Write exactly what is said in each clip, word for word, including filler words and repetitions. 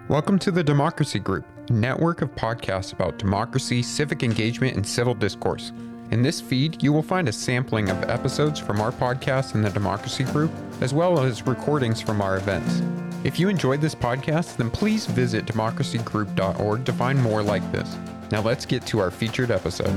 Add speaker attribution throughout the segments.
Speaker 1: Welcome to the Democracy Group, a network of podcasts about democracy, civic engagement, and civil discourse. In this feed, you will find a sampling of episodes from our podcast in the Democracy Group, as well as recordings from our events. If you enjoyed this podcast, then please visit democracy group dot org to find more like this. Now let's get to our featured episode.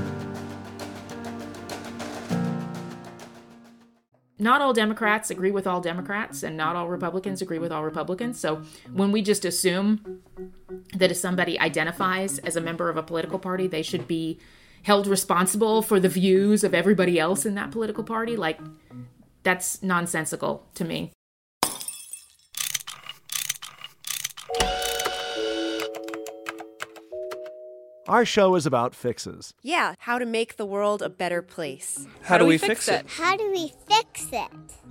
Speaker 2: Not all Democrats agree with all Democrats, and not all Republicans agree with all Republicans. So when we just assume that if somebody identifies as a member of a political party, they should be held responsible for the views of everybody else in that political party, like, that's nonsensical to me.
Speaker 3: Our show is about fixes.
Speaker 4: Yeah, how to make the world a better place.
Speaker 5: How, how do we fix it?
Speaker 6: How do we fix it?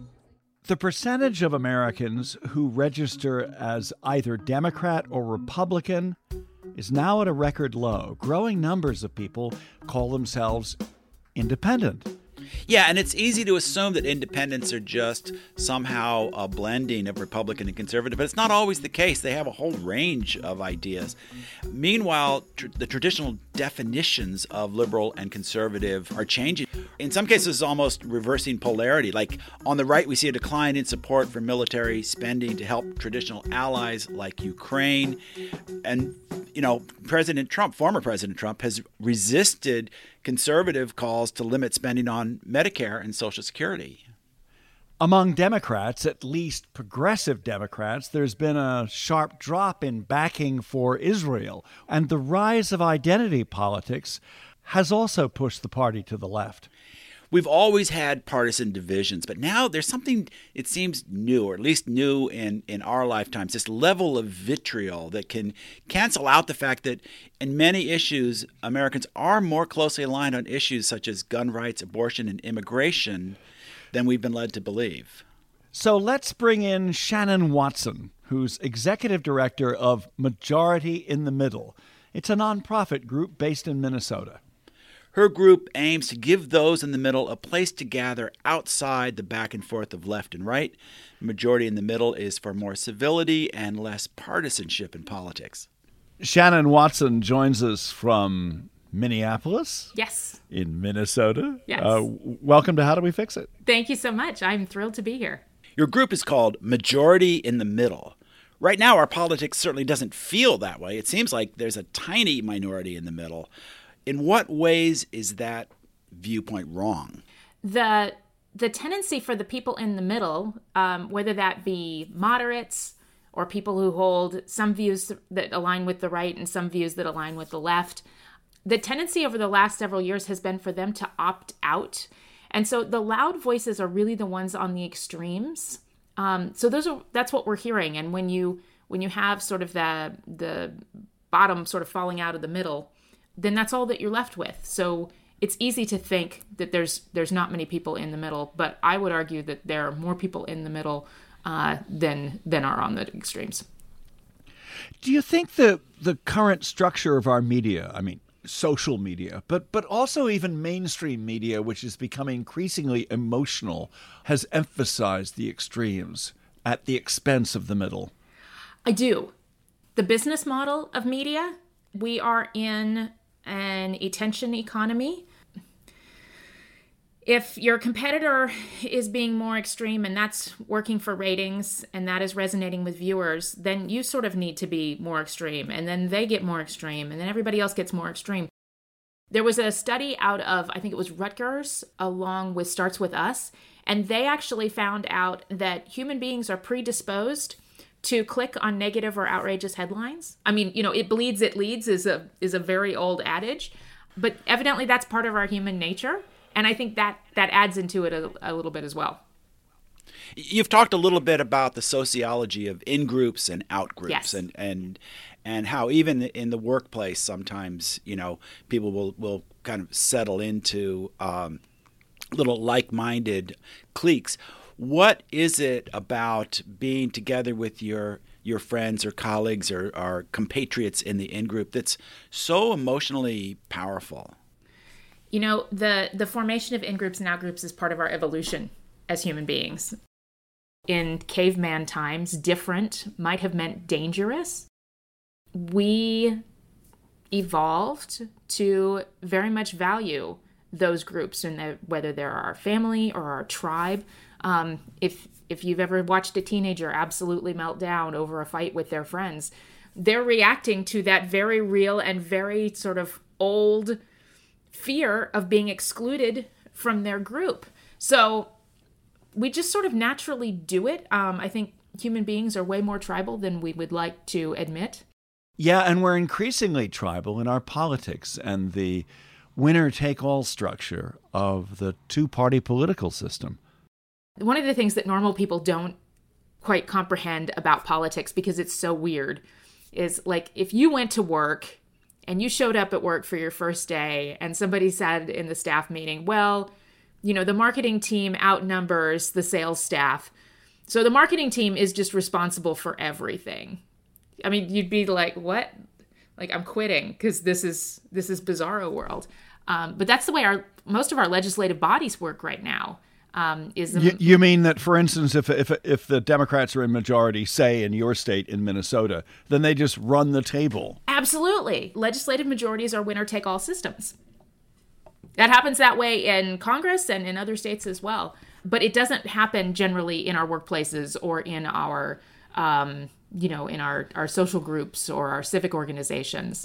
Speaker 3: The percentage of Americans who register as either Democrat or Republican is now at a record low. Growing numbers of people call themselves independent.
Speaker 5: Yeah, and it's easy to assume that independents are just somehow a blending of Republican and conservative, but it's not always the case. They have a whole range of ideas. Meanwhile, tr- the traditional definitions of liberal and conservative are changing. In some cases, almost reversing polarity. Like on the right, we see a decline in support for military spending to help traditional allies like Ukraine. And, you know, President Trump, former President Trump, has resisted conservative calls to limit spending on Medicare and Social Security.
Speaker 3: Among Democrats, at least progressive Democrats, there's been a sharp drop in backing for Israel. And the rise of identity politics has also pushed the party to the left.
Speaker 5: We've always had partisan divisions, but now there's something, it seems, new, or at least new in, in our lifetimes, this level of vitriol that can cancel out the fact that in many issues, Americans are more closely aligned on issues such as gun rights, abortion, and immigration than we've been led to believe.
Speaker 3: So let's bring in Shannon Watson, who's executive director of Majority in the Middle. It's a nonprofit group based in Minnesota.
Speaker 5: Her group aims to give those in the middle a place to gather outside the back and forth of left and right. Majority in the Middle is for more civility and less partisanship in politics.
Speaker 3: Shannon Watson joins us from Minneapolis.
Speaker 2: Yes.
Speaker 3: In Minnesota.
Speaker 2: Yes.
Speaker 3: Uh, welcome to How Do We Fix It?
Speaker 2: Thank you so much. I'm thrilled to be here.
Speaker 5: Your group is called Majority in the Middle. Right now, our politics certainly doesn't feel that way. It seems like there's a tiny minority in the middle. In what ways is that viewpoint wrong?
Speaker 2: The the tendency for the people in the middle, um, whether that be moderates or people who hold some views that align with the right and some views that align with the left, the tendency over the last several years has been for them to opt out. And so the loud voices are really the ones on the extremes. Um, so those are that's what we're hearing. And when you when you have sort of the the bottom sort of falling out of the middle, then that's all that you're left with. So it's easy to think that there's there's not many people in the middle, but I would argue that there are more people in the middle uh, than than are on the extremes.
Speaker 3: Do you think the the current structure of our media, I mean, social media, but but also even mainstream media, which is becoming increasingly emotional, has emphasized the extremes at the expense of the middle?
Speaker 2: I do. The business model of media, we are in an attention economy. If your competitor is being more extreme and that's working for ratings and that is resonating with viewers, then you sort of need to be more extreme, and then they get more extreme, and then everybody else gets more extreme. There was a study out of, I think it was Rutgers, along with Starts With Us, and they actually found out that human beings are predisposed to click on negative or outrageous headlines. I mean, you know, it bleeds, it leads is a is a very old adage, but evidently that's part of our human nature. And I think that that adds into it a, a little bit as well.
Speaker 5: You've talked a little bit about the sociology of in-groups and out-groups,
Speaker 2: yes.
Speaker 5: and, and and how even in the workplace sometimes, you know, people will, will kind of settle into um, little like-minded cliques. What is it about being together with your your friends or colleagues or, or compatriots in the in-group that's so emotionally powerful?
Speaker 2: You know, the, the formation of in-groups and out-groups is part of our evolution as human beings. In caveman times, different might have meant dangerous. we evolved to very much value those groups, and whether they're our family or our tribe. Um, if if you've ever watched a teenager absolutely melt down over a fight with their friends, they're reacting to that very real and very sort of old fear of being excluded from their group. So we just sort of naturally do it. Um, I think human beings are way more tribal than we would like to admit.
Speaker 3: Yeah, and we're increasingly tribal in our politics and the winner-take-all structure of the two-party political system.
Speaker 2: One of the things that normal people don't quite comprehend about politics, because it's so weird, is like if you went to work and you showed up at work for your first day and somebody said in the staff meeting, well, you know, the marketing team outnumbers the sales staff, so the marketing team is just responsible for everything. I mean, you'd be like, what? Like, I'm quitting because this is this is bizarro world. Um, but that's the way our most of our legislative bodies work right now. Um, is the,
Speaker 3: you, you mean that, for instance, if if if the Democrats are in majority, say in your state in Minnesota, then they just run the table?
Speaker 2: Absolutely. Legislative majorities are winner-take-all systems. That happens that way in Congress and in other states as well. But it doesn't happen generally in our workplaces or in our, um, you know, in our, our social groups or our civic organizations.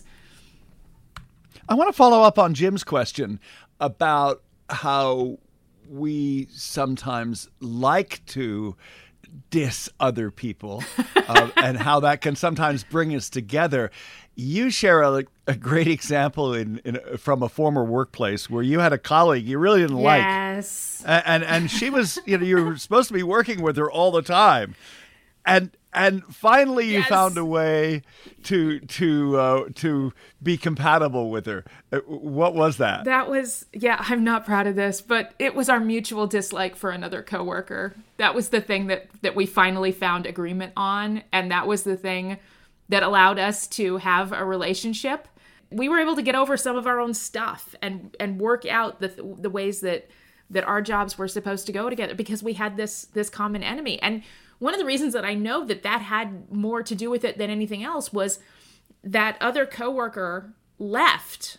Speaker 3: I want to follow up on Jim's question about how we sometimes like to diss other people uh, and how that can sometimes bring us together. You share a, a great example in, in from a former workplace where you had a colleague you really didn't like.
Speaker 2: Yes.
Speaker 3: And, and and she was, you know, you were supposed to be working with her all the time. And and finally you
Speaker 2: Yes.
Speaker 3: found a way to to uh, to be compatible with her. What was that?
Speaker 2: That was, yeah, I'm not proud of this, but it was our mutual dislike for another coworker. That was the thing that, that we finally found agreement on. And that was the thing that allowed us to have a relationship. We were able to get over some of our own stuff and, and work out the the ways that, that our jobs were supposed to go together because we had this, this common enemy. And one of the reasons that I know that that had more to do with it than anything else was that other coworker left,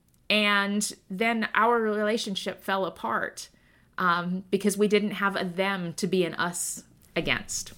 Speaker 2: and then our relationship fell apart um, because we didn't have a them to be an us against.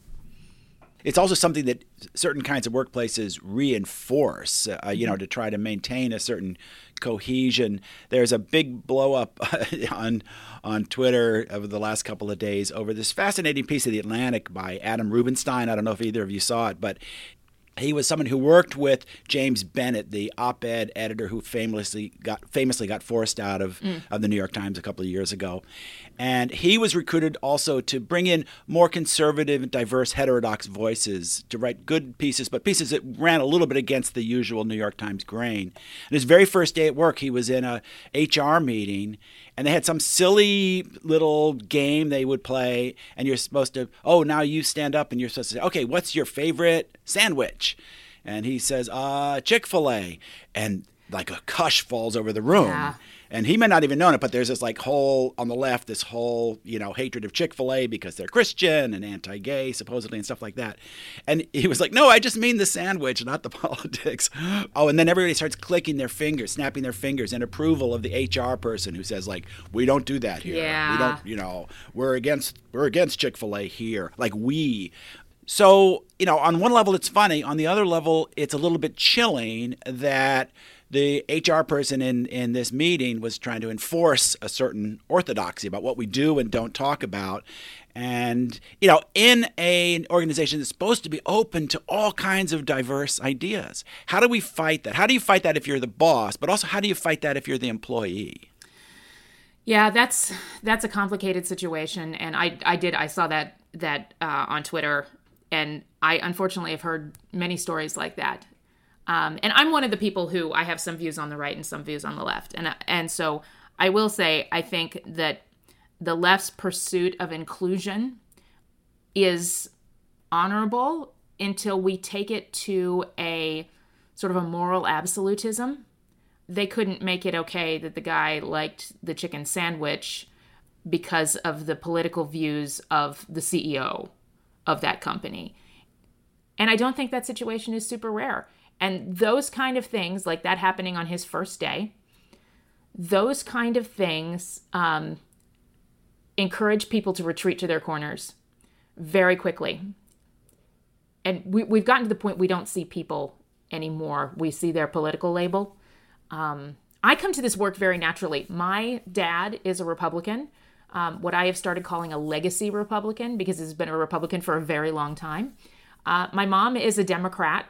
Speaker 5: It's also something that certain kinds of workplaces reinforce, uh, you know, to try to maintain a certain cohesion. There's a big blow up on on Twitter over the last couple of days over this fascinating piece of The Atlantic by Adam Rubenstein. I don't know if either of you saw it, but he was someone who worked with James Bennett, the op-ed editor who famously got famously got forced out of, mm. of the New York Times a couple of years ago. And he was recruited also to bring in more conservative, diverse, heterodox voices to write good pieces, but pieces that ran a little bit against the usual New York Times grain. And his very first day at work, he was in a H R meeting, and they had some silly little game they would play, and you're supposed to, oh, now you stand up, and you're supposed to say, okay, what's your favorite sandwich? And he says, uh, Chick-fil-A. And like a cush falls over the room.
Speaker 2: Yeah.
Speaker 5: And he may not even know it, but there's this like whole, on the left, this whole, you know, hatred of Chick-fil-A because they're Christian and anti-gay, supposedly, and stuff like that. And he was like, no, I just mean the sandwich, not the politics. Oh, and then everybody starts clicking their fingers, snapping their fingers in approval of the H R person who says, like, we don't do that here.
Speaker 2: Yeah.
Speaker 5: We don't, you know, we're against, we're against Chick-fil-A here. Like, we. So, you know, on one level, it's funny. On the other level, it's a little bit chilling that the H R person in, in this meeting was trying to enforce a certain orthodoxy about what we do and don't talk about. And, you know, in a, an organization that's supposed to be open to all kinds of diverse ideas, how do we fight that? How do you fight that if you're the boss? But also, how do you fight that if you're the employee?
Speaker 2: Yeah, that's that's a complicated situation. And I, I did, I saw that, that uh, on Twitter. And I unfortunately have heard many stories like that. Um, and I'm one of the people who I have some views on the right and some views on the left. And and so I will say I think that the left's pursuit of inclusion is honorable until we take it to a sort of a moral absolutism. They couldn't make it okay that the guy liked the chicken sandwich because of the political views of the C E O of that company. And I don't think that situation is super rare. And those kind of things, like that happening on his first day, those kind of things um, encourage people to retreat to their corners very quickly. And we, we've gotten to the point we don't see people anymore. We see their political label. Um, I come to this work very naturally. My dad is a Republican, um, what I have started calling a legacy Republican, because he's been a Republican for a very long time. Uh, my mom is a Democrat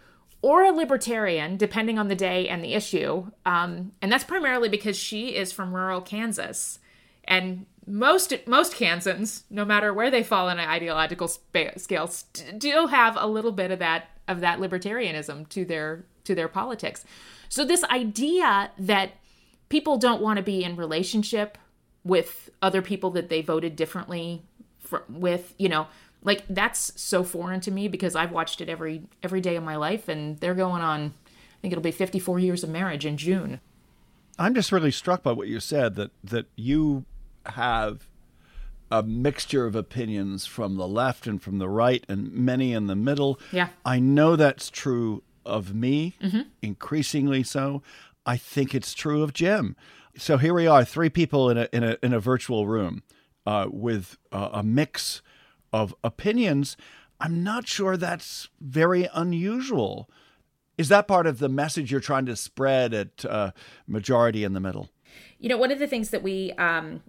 Speaker 2: or a libertarian, depending on the day and the issue. Um, and that's primarily because she is from rural Kansas. And most most Kansans, no matter where they fall on an ideological sp- scale, st- do have a little bit of that of that libertarianism to their to their politics. So this idea that people don't want to be in relationship with other people that they voted differently for, with, you know, like that's so foreign to me because I've watched it every every day of my life, and they're going on, I think it'll be fifty-four years of marriage in June.
Speaker 3: I'm just really struck by what you said, that that you have a mixture of opinions from the left and from the right and many in the middle.
Speaker 2: Yeah.
Speaker 3: I know that's true of me,
Speaker 2: mm-hmm.
Speaker 3: increasingly so. I think it's true of Jim. So here we are, three people in a in a in a virtual room uh, with uh, a mix of opinions. I'm not sure that's very unusual. Is that part of the message you're trying to spread at uh, Majority in the Middle?
Speaker 2: You know, one of the things that we um,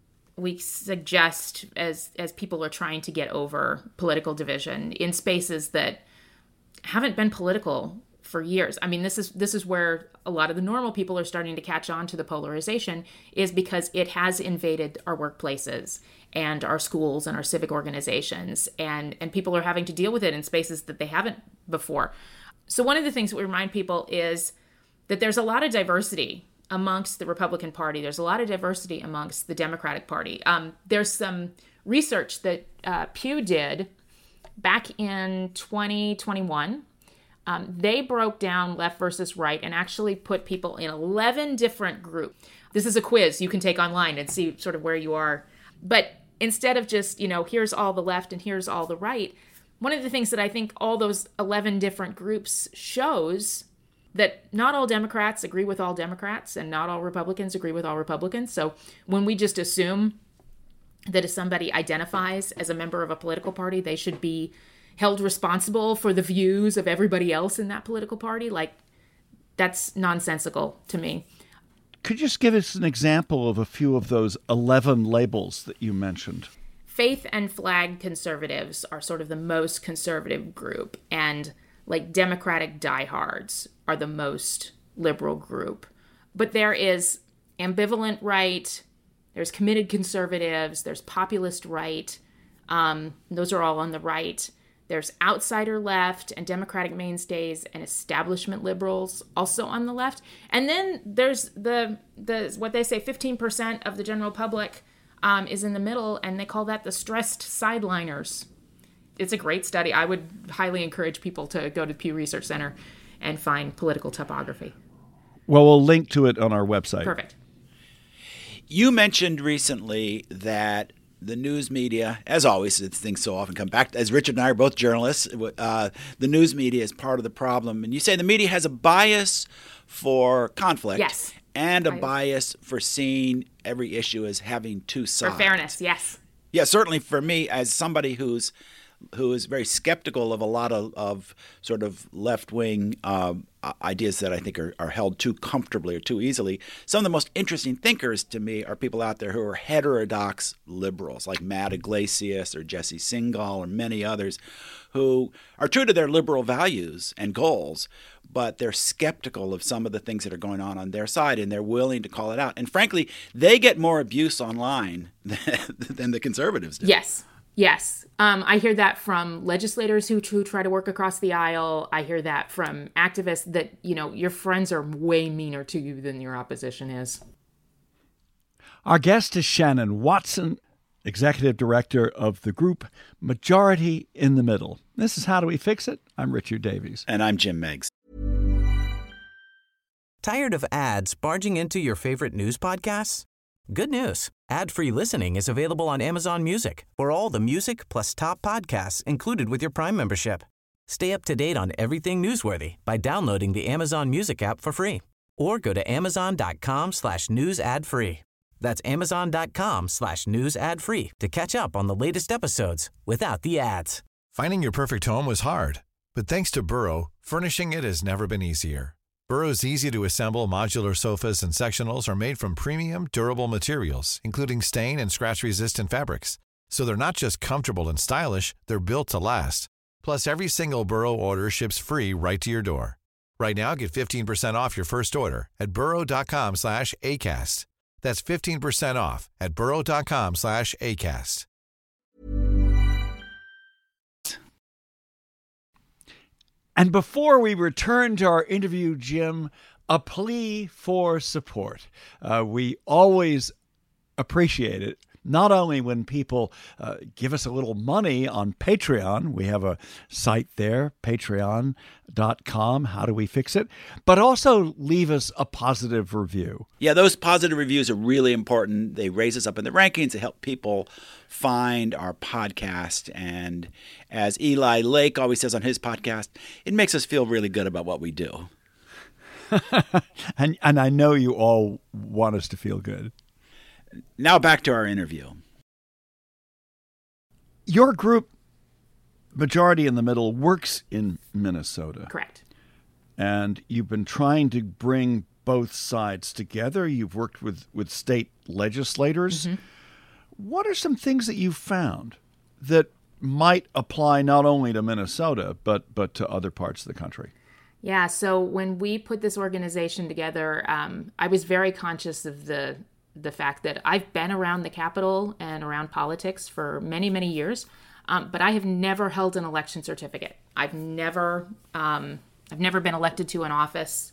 Speaker 2: we suggest as as people are trying to get over political division in spaces that haven't been political for years. I mean, this is this is where a lot of the normal people are starting to catch on to the polarization, is because it has invaded our workplaces and our schools and our civic organizations, and and people are having to deal with it in spaces that they haven't before. So one of the things that we remind people is that there's a lot of diversity amongst the Republican Party. There's a lot of diversity amongst the Democratic Party. Um, there's some research that uh, Pew did back in twenty twenty-one. Um, they broke down left versus right and actually put people in eleven different groups. This is a quiz you can take online and see sort of where you are. But instead of just, you know, here's all the left and here's all the right, one of the things that I think all those eleven different groups shows that not all Democrats agree with all Democrats and not all Republicans agree with all Republicans. So when we just assume that if somebody identifies as a member of a political party, they should be held responsible for the views of everybody else in that political party, like, that's nonsensical to me.
Speaker 3: Could you just give us an example of a few of those eleven labels that you mentioned?
Speaker 2: Faith and flag conservatives are sort of the most conservative group, and like Democratic diehards are the most liberal group. But there is ambivalent right, there's committed conservatives, there's populist right. Um, those are all on the right. There's outsider left and Democratic mainstays and establishment liberals also on the left. And then there's the the what they say fifteen percent of the general public um, is in the middle, and they call that the stressed sideliners. It's a great study. I would highly encourage people to go to Pew Research Center and find political topography.
Speaker 3: Well, we'll link to it on our website.
Speaker 2: Perfect.
Speaker 5: You mentioned recently that the news media, as always, things so often come back. As Richard and I are both journalists, uh, the news media is part of the problem. And you say the media has a bias for conflict.
Speaker 2: Yes.
Speaker 5: And a
Speaker 2: I,
Speaker 5: bias for seeing every issue as having two sides.
Speaker 2: For fairness, yes.
Speaker 5: Yeah, certainly for me, as somebody who's who is very skeptical of a lot of, of sort of left-wing um, ideas that I think are, are held too comfortably or too easily. Some of the most interesting thinkers to me are people out there who are heterodox liberals, like Matt Iglesias or Jesse Singal or many others, who are true to their liberal values and goals, but they're skeptical of some of the things that are going on on their side, and they're willing to call it out. And frankly, they get more abuse online than, than the conservatives do.
Speaker 2: Yes. Yes. Um, I hear that from legislators who, who try to work across the aisle. I hear that from activists that, you know, your friends are way meaner to you than your opposition is.
Speaker 3: Our guest is Shannon Watson, Executive Director of the group Majority in the Middle. This is How Do We Fix It? I'm Richard Davies.
Speaker 5: And I'm Jim Meigs.
Speaker 6: Tired of ads barging into your favorite news podcasts? Good news. Ad-free listening is available on Amazon Music for all the music plus top podcasts included with your Prime membership. Stay up to date on everything newsworthy by downloading the Amazon Music app for free or go to amazon.com slash news ad free. That's amazon.com slash news ad free to catch up on the latest episodes without the ads.
Speaker 7: Finding your perfect home was hard, but thanks to Burrow, furnishing it has never been easier. Burrow's easy-to-assemble modular sofas and sectionals are made from premium, durable materials, including stain and scratch-resistant fabrics. So they're not just comfortable and stylish, they're built to last. Plus, every single Burrow order ships free right to your door. Right now, get fifteen percent off your first order at burrow.com slash ACAST. That's fifteen percent off at burrow.com slash ACAST.
Speaker 3: And before we return to our interview, Jim, a plea for support. Uh, we always appreciate it. Not only when people uh, give us a little money on Patreon, we have a site there, patreon dot com, how do we fix it, but also leave us a positive review.
Speaker 5: Yeah, those positive reviews are really important. They raise us up in the rankings. They help people find our podcast. And as Eli Lake always says on his podcast, it makes us feel really good about what we do.
Speaker 3: and and I know you all want us to feel good.
Speaker 5: Now back to our interview.
Speaker 3: Your group, Majority in the Middle, works in Minnesota.
Speaker 2: Correct.
Speaker 3: And you've been trying to bring both sides together. You've worked with, with state legislators. Mm-hmm. What are some things that you've found that might apply not only to Minnesota, but, but to other parts of the country?
Speaker 2: Yeah, so when we put this organization together, um, I was very conscious of the the fact that I've been around the Capitol and around politics for many, many years, um, but I have never held an election certificate. I've never, um, I've never been elected to an office.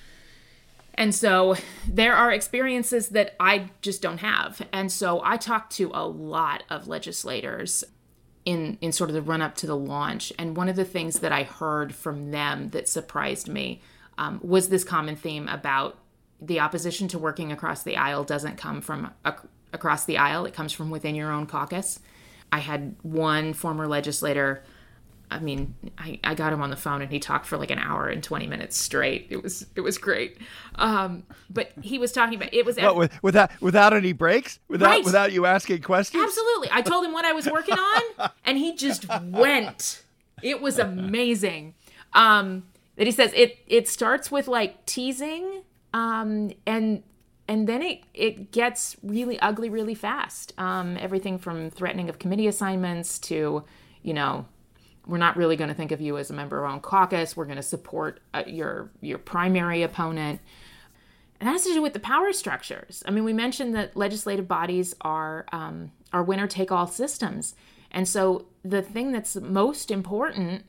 Speaker 2: And so there are experiences that I just don't have. And so I talked to a lot of legislators in, in sort of the run up to the launch. And one of the things that I heard from them that surprised me um, was this common theme about the opposition to working across the aisle doesn't come from ac- across the aisle. It comes from within your own caucus. I had one former legislator, I mean, I, I got him on the phone and he talked for like an hour and twenty minutes straight. It was it was great. Um, but he was talking about, it was...
Speaker 3: What, with, without, without any breaks? Without,
Speaker 2: right.
Speaker 3: without you asking questions?
Speaker 2: Absolutely. I told him what I was working on and he just went. It was amazing. Um, that he says it it starts with like teasing, Um, and and then it, it gets really ugly really fast. Um, everything from threatening of committee assignments to, you know, we're not really going to think of you as a member of our own caucus. We're going to support uh, your your primary opponent. And that has to do with the power structures. I mean, we mentioned that legislative bodies are um, are winner-take-all systems. And so the thing that's most important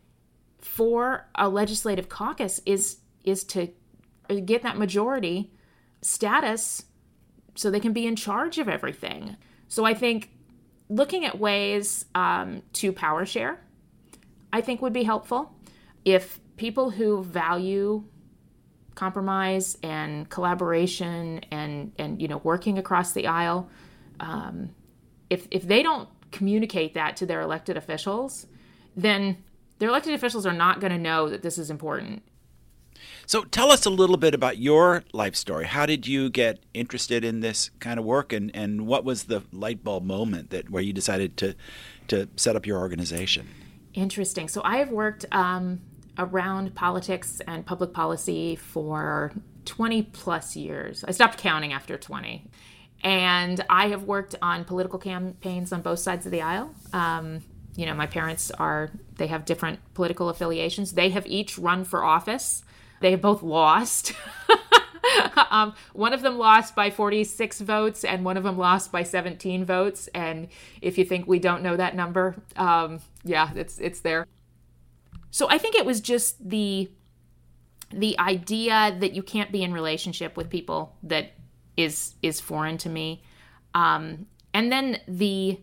Speaker 2: for a legislative caucus is is to get that majority status so they can be in charge of everything. So I think looking at ways um, to power share, I think would be helpful. If people who value compromise and collaboration and, and you know, working across the aisle, um, if if they don't communicate that to their elected officials, then their elected officials are not going to know that this is important.
Speaker 5: So tell us a little bit about your life story. How did you get interested in this kind of work, and, and what was the light bulb moment that where you decided to to set up your organization?
Speaker 2: Interesting. So I have worked um, around politics and public policy for twenty plus years. I stopped counting after twenty. And I have worked on political campaigns on both sides of the aisle. Um, you know, my parents are, they have different political affiliations. They have each run for office. They have both lost. um, one of them lost by forty-six votes and one of them lost by seventeen votes. And if you think we don't know that number, um, yeah, it's it's there. So I think it was just the the idea that you can't be in relationship with people that is is foreign to me. Um, and then the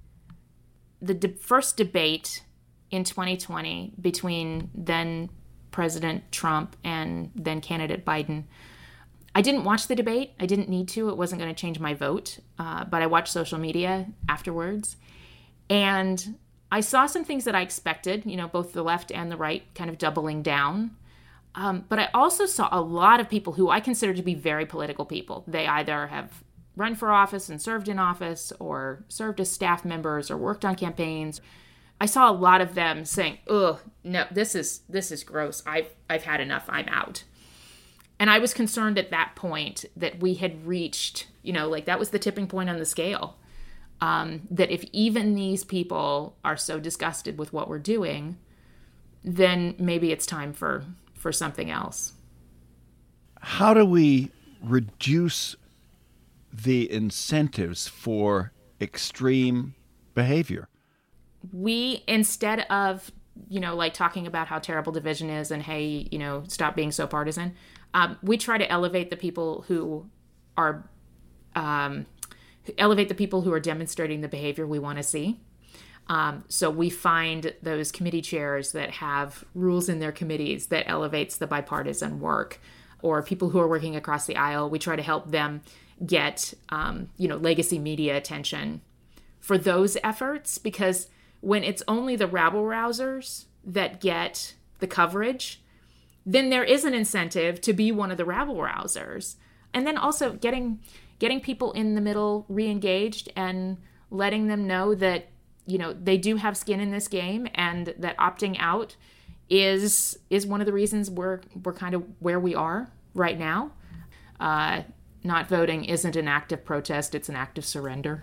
Speaker 2: the de- first debate in twenty twenty between then President Trump and then candidate Biden. I didn't watch the debate. I didn't need to. It wasn't going to change my vote. Uh, but I watched social media afterwards. And I saw some things that I expected, you know, both the left and the right kind of doubling down. Um, but I also saw a lot of people who I consider to be very political people. They either have run for office and served in office, or served as staff members, or worked on campaigns. I saw a lot of them saying, "Ugh, no, this is this is gross. I've I've had enough. I'm out." And I was concerned at that point that we had reached, you know, like that was the tipping point on the scale. Um, that if even these people are so disgusted with what we're doing, then maybe it's time for, for something else.
Speaker 3: How do we reduce the incentives for extreme behavior?
Speaker 2: We, instead of, you know, like talking about how terrible division is and, hey, you know, stop being so partisan, um, we try to elevate the people who are, um, elevate the people who are demonstrating the behavior we want to see. Um, so we find those committee chairs that have rules in their committees that elevates the bipartisan work, or people who are working across the aisle. We try to help them get, um, you know, legacy media attention for those efforts, because when it's only the rabble-rousers that get the coverage, then there is an incentive to be one of the rabble-rousers. And then also getting getting people in the middle re-engaged and letting them know that, you know, they do have skin in this game, and that opting out is is one of the reasons we're we're kind of where we are right now. Uh, not voting isn't an act of protest, it's an act of surrender.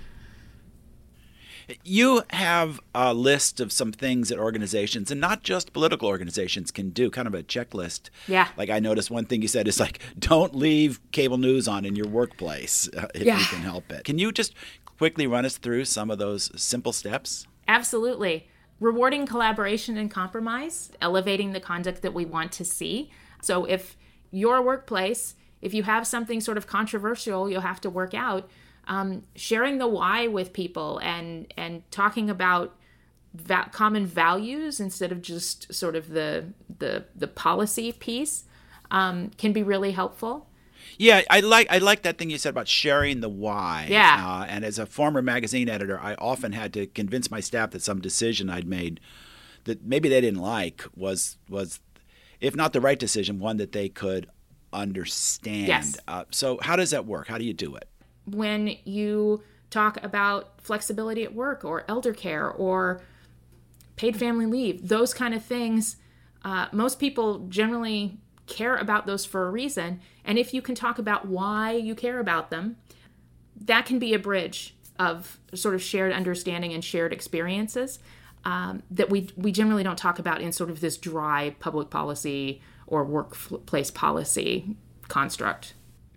Speaker 5: You have a list of some things that organizations, and not just political organizations, can do, kind of a checklist.
Speaker 2: Yeah.
Speaker 5: Like I noticed one thing you said is like, don't leave cable news on in your workplace uh, if
Speaker 2: yeah.
Speaker 5: you can help it. Can you just quickly run us through some of those simple steps?
Speaker 2: Absolutely. Rewarding collaboration and compromise, elevating the conduct that we want to see. So if your workplace, if you have something sort of controversial you'll have to work out, Um, sharing the why with people and and talking about va- common values instead of just sort of the the the policy piece um, can be really helpful.
Speaker 5: Yeah, I like I like that thing you said about sharing the why.
Speaker 2: Yeah.
Speaker 5: Uh, and as a former magazine editor, I often had to convince my staff that some decision I'd made that maybe they didn't like was was, if not the right decision, one that they could understand.
Speaker 2: Yes.
Speaker 5: Uh, so how does that work? How do you do it?
Speaker 2: When you talk about flexibility at work, or elder care, or paid family leave, those kind of things, uh, most people generally care about those for a reason. And if you can talk about why you care about them, that can be a bridge of sort of shared understanding and shared experiences um, that we we generally don't talk about in sort of this dry public policy or workplace policy construct.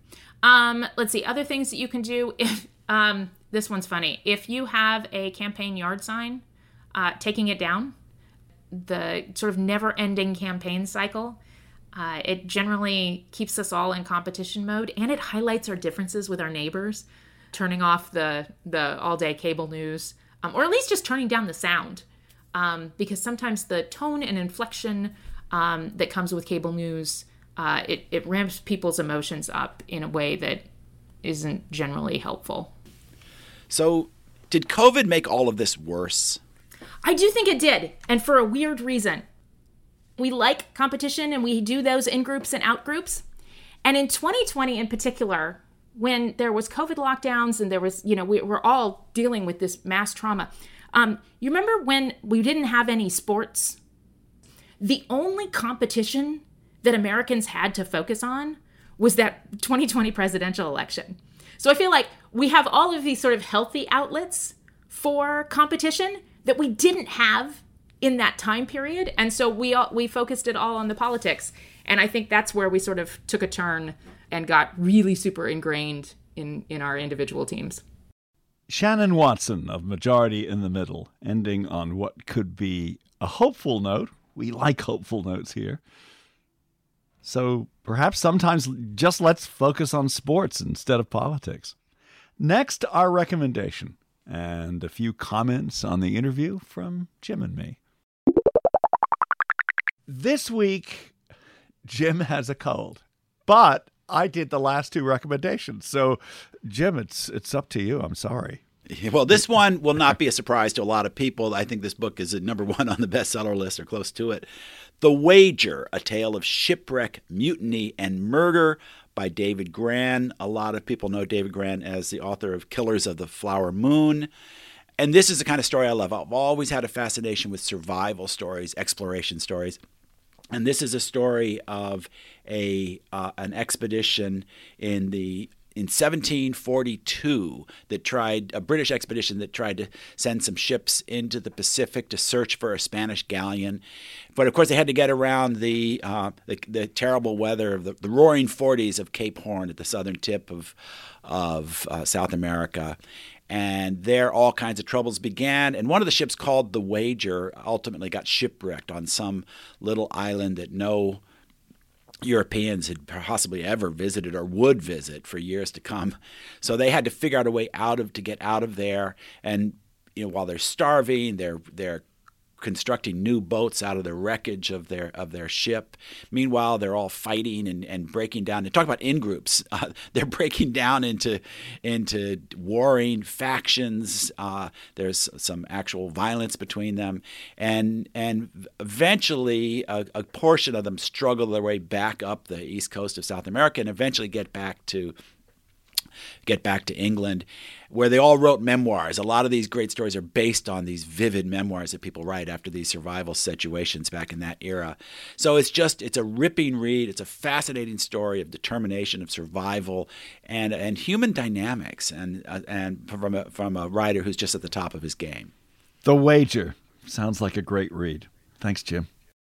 Speaker 2: Um, let's see, other things that you can do. If um, this one's funny. If you have a campaign yard sign, uh, taking it down, the sort of never-ending campaign cycle, uh, it generally keeps us all in competition mode, and it highlights our differences with our neighbors. Turning off the the all-day cable news, um, or at least just turning down the sound, um, because sometimes the tone and inflection um, that comes with cable news, Uh, it, it ramps people's emotions up in a way that isn't generally helpful.
Speaker 5: So did COVID make all of this worse?
Speaker 2: I do think it did, and for a weird reason. We like competition, and we do those in-groups and out-groups. And in twenty twenty in particular, when there was COVID lockdowns and there was, you know, we were all dealing with this mass trauma. Um, you remember when we didn't have any sports? The only competition that Americans had to focus on was that twenty twenty presidential election. So I feel like we have all of these sort of healthy outlets for competition that we didn't have in that time period. And so we all, we focused it all on the politics. And I think that's where we sort of took a turn and got really super ingrained in, in our individual teams.
Speaker 3: Shannon Watson of Majority in the Middle, ending on what could be a hopeful note. We like hopeful notes here. So perhaps sometimes just let's focus on sports instead of politics. Next, our recommendation and a few comments on the interview from Jim and me. This week, Jim has a cold, but I did the last two recommendations. So, Jim, it's it's up to you. I'm sorry.
Speaker 5: Well, this one will not be a surprise to a lot of people. I think this book is a number one on the bestseller list or close to it. The Wager, A Tale of Shipwreck, Mutiny, and Murder by David Grann. A lot of people know David Grann as the author of Killers of the Flower Moon. And this is the kind of story I love. I've always had a fascination with survival stories, exploration stories. And this is a story of a uh, an expedition in the in seventeen forty-two that tried a British expedition that tried to send some ships into the Pacific to search for a Spanish galleon. But of course, they had to get around the uh, the, the terrible weather of the, the roaring forties of Cape Horn at the southern tip of of uh, South America. And there all kinds of troubles began. And one of the ships, called the Wager, ultimately got shipwrecked on some little island that no Europeans had possibly ever visited or would visit for years to come. So they had to figure out a way out of to get out of there. And you know, while they're starving, they're they're constructing new boats out of the wreckage of their of their ship. Meanwhile, they're all fighting and, and breaking down. They talk about in groups. Uh, they're breaking down into into warring factions. Uh, there's some actual violence between them, and and eventually a, a portion of them struggle their way back up the east coast of South America and eventually get back to. get back to England, where they all wrote memoirs. A lot of these great stories are based on these vivid memoirs that people write after these survival situations back in that era. So it's just, it's a ripping read. It's a fascinating story of determination, of survival, and and human dynamics, and uh, and from a, from a writer who's just at the top of his game.
Speaker 3: The Wager. Sounds like a great read. Thanks, Jim.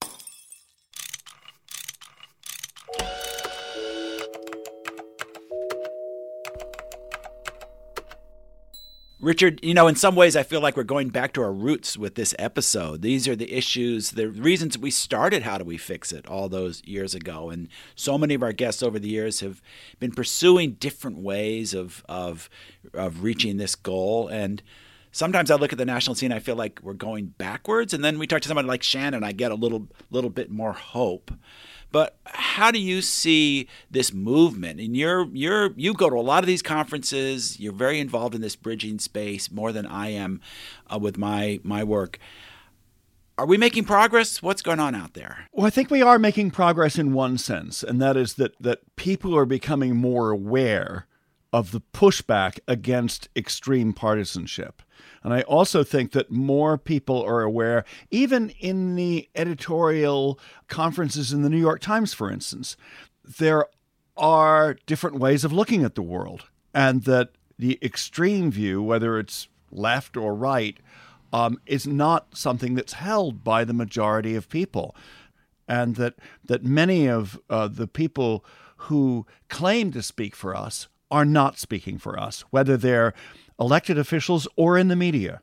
Speaker 5: Richard, you know, in some ways I feel like we're going back to our roots with this episode. These are the issues, the reasons we started How Do We Fix It all those years ago. And so many of our guests over the years have been pursuing different ways of of, of reaching this goal. And sometimes I look at the national scene, I feel like we're going backwards. And then we talk to somebody like Shannon, I get a little little bit more hope. But how do you see this movement? And you're you're you go to a lot of these conferences. You're very involved in this bridging space more than I am uh, with my my work. Are we making progress? What's going on out there?
Speaker 3: Well, I think we are making progress in one sense, and that is that that people are becoming more aware of the pushback against extreme partisanship. And I also think that more people are aware, even in the editorial conferences in the New York Times, for instance, there are different ways of looking at the world, and that the extreme view, whether it's left or right, um, is not something that's held by the majority of people. And that, that many of uh, the people who claim to speak for us are not speaking for us, whether they're elected officials or in the media.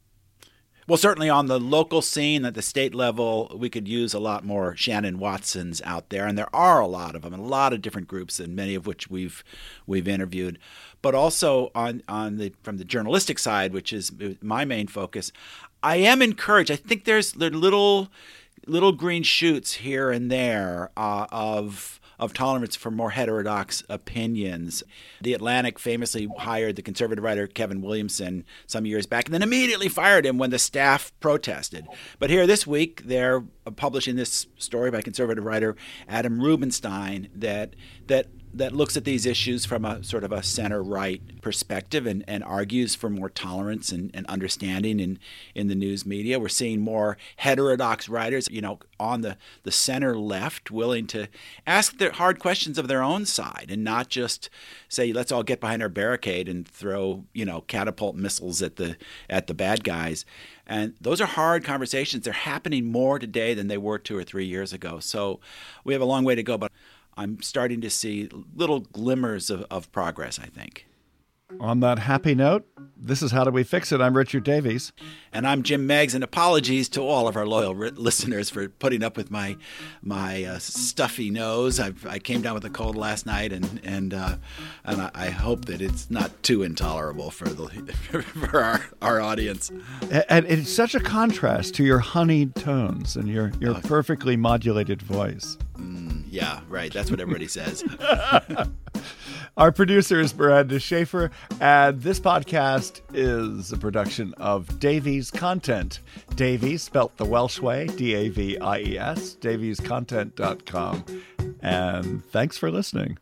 Speaker 5: Well, certainly on the local scene, at the state level, we could use a lot more Shannon Watsons out there, and there are a lot of them, and a lot of different groups, and many of which we've we've interviewed. But also on on the from the journalistic side, which is my main focus, I am encouraged. I think there's little little green shoots here and there uh, of. of tolerance for more heterodox opinions. The Atlantic famously hired the conservative writer Kevin Williamson some years back and then immediately fired him when the staff protested. But here this week, they're publishing this story by conservative writer Adam Rubinstein that that that looks at these issues from a sort of a center-right perspective and, and argues for more tolerance and, and understanding in, in the news media. We're seeing more heterodox writers, you know, on the, the center left, willing to ask the hard questions of their own side and not just say, let's all get behind our barricade and throw, you know, catapult missiles at the at the bad guys. And those are hard conversations. They're happening more today than they were two or three years ago. So we have a long way to go, but I'm starting to see little glimmers of, of progress, I think.
Speaker 3: On that happy note, this is How Do We Fix It? I'm Richard Davies.
Speaker 5: And I'm Jim Meigs, and apologies to all of our loyal ri- listeners for putting up with my my uh, stuffy nose. I've, I came down with a cold last night, and and uh, and I, I hope that it's not too intolerable for the for our, our audience.
Speaker 3: And it's such a contrast to your honeyed tones and your, your
Speaker 5: oh.
Speaker 3: perfectly modulated voice.
Speaker 5: Mm, yeah, right. That's what everybody says.
Speaker 3: Our producer is Miranda Schaefer, and this podcast is a production of Davies Content. Davies, spelt the Welsh way, D A V I E S, davies content dot com. And thanks for listening.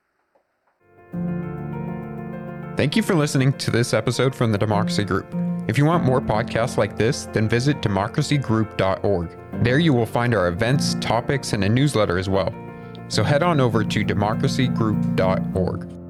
Speaker 1: Thank you for listening to this episode from the Democracy Group. If you want more podcasts like this, then visit democracy group dot org. There you will find our events, topics, and a newsletter as well. So head on over to democracy group dot org.